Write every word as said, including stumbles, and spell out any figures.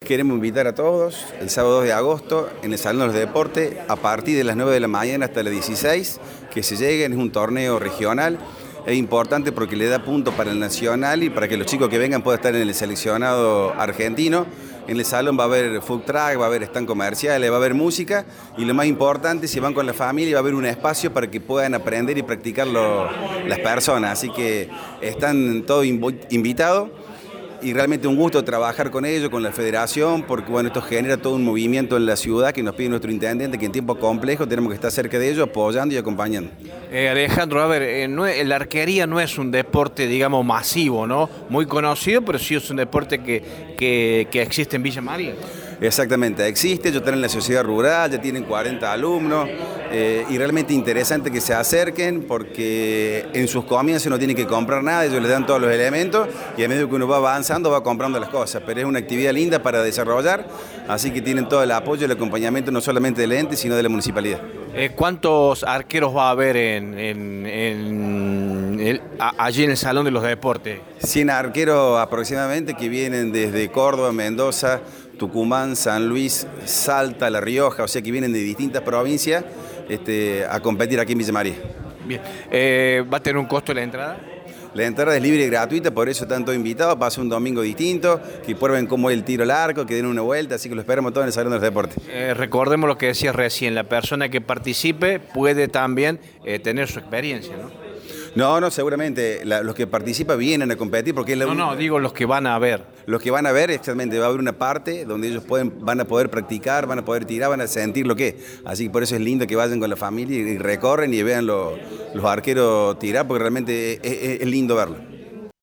queremos invitar a todos el sábado dos de agosto en el Salón de los Deportes a partir de las nueve de la mañana hasta las dieciséis, que se lleguen, es un torneo regional. Es importante porque le da punto para el nacional y para que los chicos que vengan puedan estar en el seleccionado argentino. En el salón va a haber food truck, va a haber stand comerciales, va a haber música y lo más importante, si van con la familia, va a haber un espacio para que puedan aprender y practicarlo las personas. Así que están todos invitados. Y realmente un gusto trabajar con ellos, con la federación, porque bueno, esto genera todo un movimiento en la ciudad que nos pide nuestro intendente, que en tiempos complejos tenemos que estar cerca de ellos, apoyando y acompañando. Eh, Alejandro, a ver, eh, no es, la arquería no es un deporte, digamos, masivo, ¿no? Muy conocido, pero sí es un deporte que, que, que existe en Villa María. Exactamente, existe, ellos están en la sociedad rural, ya tienen cuarenta alumnos eh, y realmente interesante que se acerquen porque en sus comienzos no tienen que comprar nada, ellos les dan todos los elementos y a medida que uno va avanzando va comprando las cosas, pero es una actividad linda para desarrollar, así que tienen todo el apoyo y el acompañamiento no solamente del ente sino de la municipalidad. Eh, ¿Cuántos arqueros va a haber en, en, en el, a, allí en el Salón de los Deportes? cien arqueros aproximadamente que vienen desde Córdoba, Mendoza, Tucumán, San Luis, Salta, La Rioja, o sea que vienen de distintas provincias este, a competir aquí en Villa María. Bien, eh, ¿va a tener un costo la entrada? La entrada es libre y gratuita, por eso están todos invitados, pasa un domingo distinto, que prueben cómo es el tiro al arco, que den una vuelta, así que lo esperamos todos en el Salón de los Deportes. Eh, recordemos lo que decías recién, la persona que participe puede también eh, tener su experiencia, ¿no? No, no, seguramente la, los que participan vienen a competir porque es la No, no, digo los que van a ver. Los que van a ver, exactamente, va a haber una parte donde ellos pueden, van a poder practicar, van a poder tirar, van a sentir lo que es. Así que por eso es lindo que vayan con la familia y recorren y vean lo, los arqueros tirar, porque realmente es, es, es lindo verlo.